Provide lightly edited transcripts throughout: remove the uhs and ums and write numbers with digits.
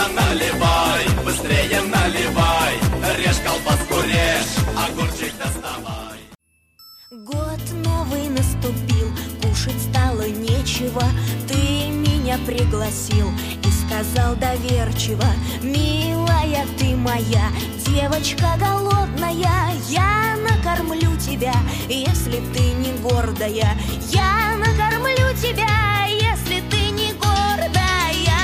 Вина наливай, быстрее наливай, режь колбаску, режь, огурчик доставай. Год новый наступил, кушать стало нечего. Ты меня пригласил и сказал доверчиво: милая ты моя, девочка голодная, я накормлю тебя, если ты не гордая. Я накормлю тебя, если ты не гордая.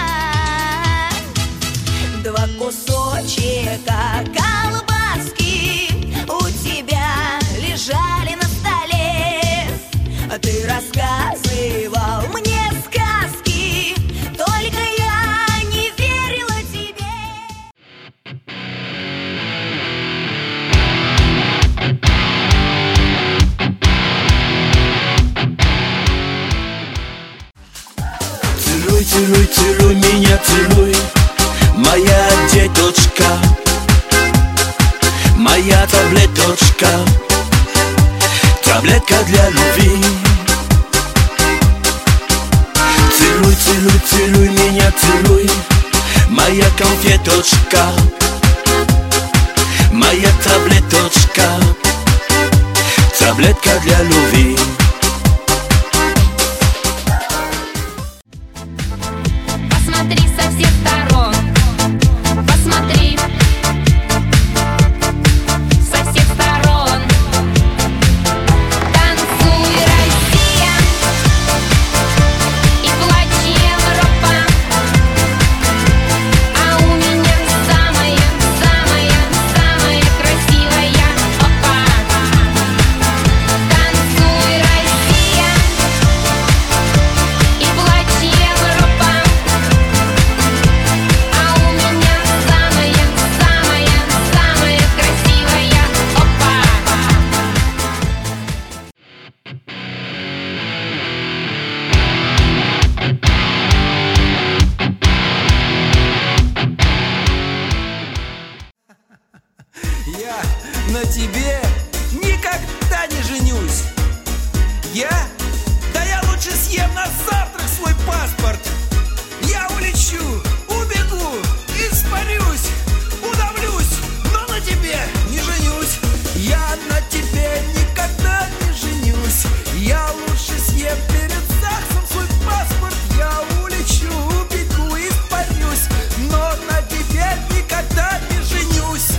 Два кусочка колбаски у тебя лежали на столе. Ты рассказывал мне сказки, только я не верила тебе. Целуй, целуй, целуй меня, целуй, моя деточка, моя таблеточка, таблетка для любви. Целуй, целуй, целуй меня, целуй, моя конфеточка, моя таблеточка, таблетка для любви. Посмотри со всех сторон, посмотри со всех сторон. Танцуй, Россия, и плачь, Европа. А у меня самая, самая, самая красивая опа. Танцуй, Россия, и плачь, Европа. А у меня самая, самая, самая красивая опа. Я на тебе никогда не женюсь. Да я лучше съем на завтрак свой паспорт. Я улечу, убегу, испарюсь, удавлюсь, но на тебе не женюсь. Я на тебе никогда не женюсь. Я лучше съем перед ЗАГСом свой паспорт. Я улечу, убегу, испарюсь, но на тебе никогда не женюсь.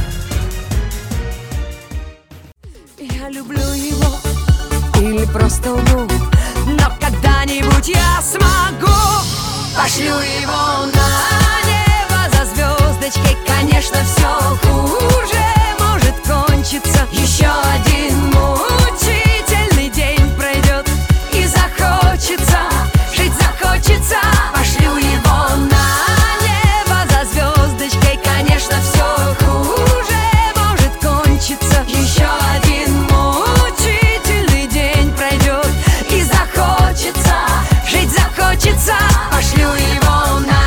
Я люблю его или просто лгу, но когда-нибудь я смогу. Пошлю его на небо за звездочкой. Конечно, все хуже может кончиться. Еще один мучительный день пройдет, и захочется, жить захочется. Пошлю его на небо за звездочкой. Конечно, все хуже может кончиться. Еще один мучительный день пройдет, и захочется, жить захочется. Пошлю его на...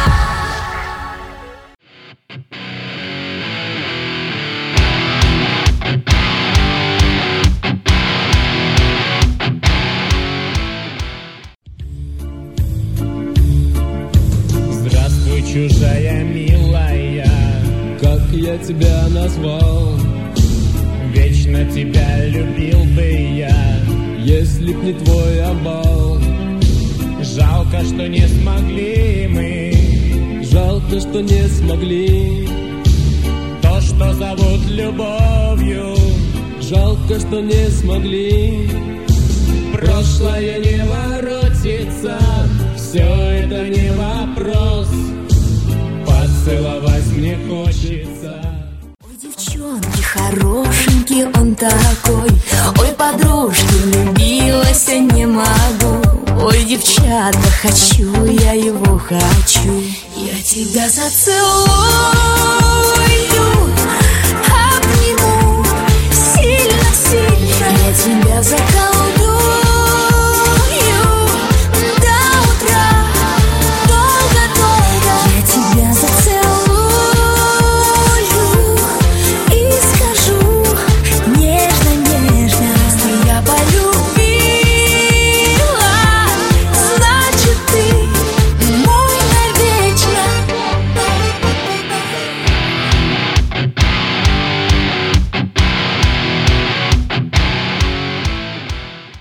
Здравствуй, чужая милая, как я тебя назвал? Вечно тебя любил бы я, если б не твой обал. Жалко, что не смогли мы, жалко, что не смогли то, что зовут любовью. Жалко, что не смогли. Прошлое не воротится, все это не вопрос. Поцеловать мне хочется. Ой, девчонки, хорошенький он такой. Ой, подружки, влюбилась, не могу. Ой, девчата, хочу, я его хочу. Я тебя зацелую.